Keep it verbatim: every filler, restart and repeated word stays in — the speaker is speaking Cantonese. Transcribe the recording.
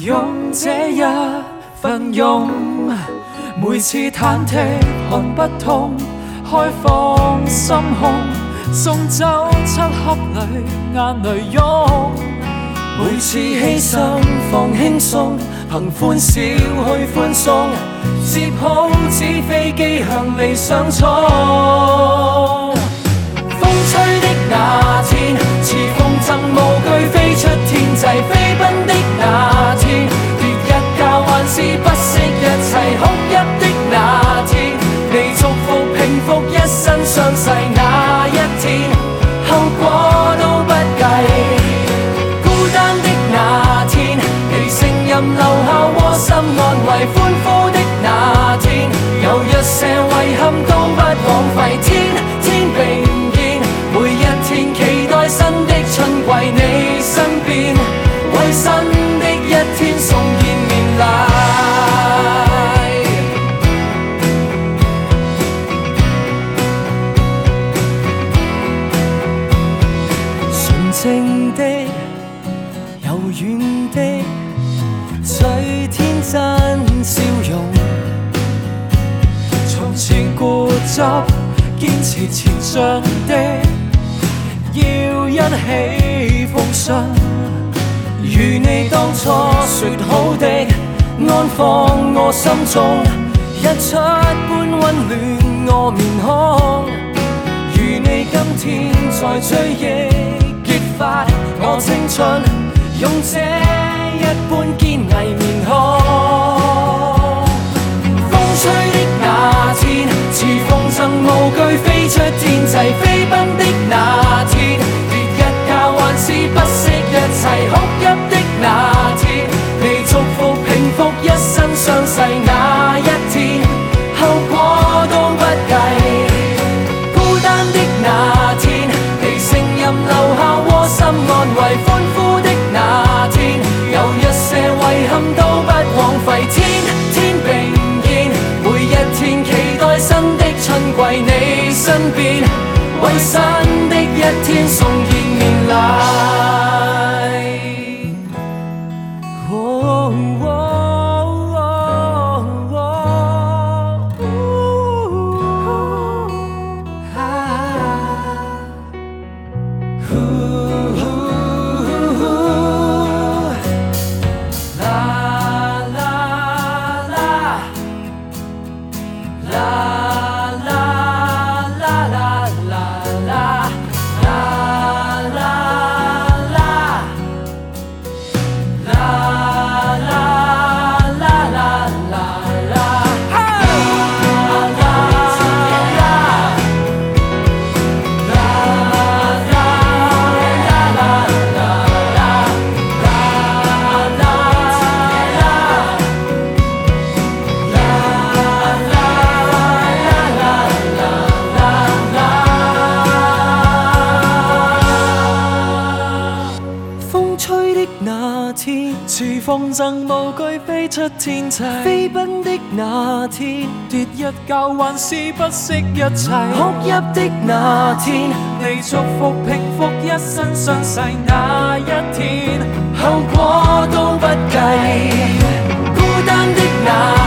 用这一份勇，每次忐忑看不通，开放心胸，送走漆黑里眼泪涌。每次牺牲放轻松，凭欢笑去欢送，接好纸飛機向理想衝。風吹的那天，似風箏無懼飛出天際，飛奔的那天，跌一跤還是不惜一切，哭泣的那天，你祝福平復一身傷勢那一天，後果都不計。孤單的那天，你聲音留下窩心安慰，歡呼的那天，有一些遺憾都不枉費。天天並肩，每一天期待新的春季你身邊，為新的一天送燕綿來。純正的柔軟的最天真笑容，從前固執堅持前進的，要一起奉信。如你當初說好的，安放我心中，日出般溫暖我面孔。如你今天在追憶激發我青春，用這一般堅毅面孔。風吹的那天，似風箏無懼飛出天際，飛奔的那天，跌一跤還是不惜一切，哭泣的那天，你祝福平復一身傷勢那一天，後果都不計。孤單的那天，你聲音留下窩心安慰，歡呼的那天，有一些遺憾都不枉費。天天並肩，每一天期待新的春季你身邊，為新的一天送燕綿來。哦哦哦啊啦啦啦啦啦啦啦啦似風箏無懼飛出天際，飛奔的那天，跌一跤還是不惜一切，哭泣的那天，你祝福平復一身傷勢那一天，後果都不計。孤單的那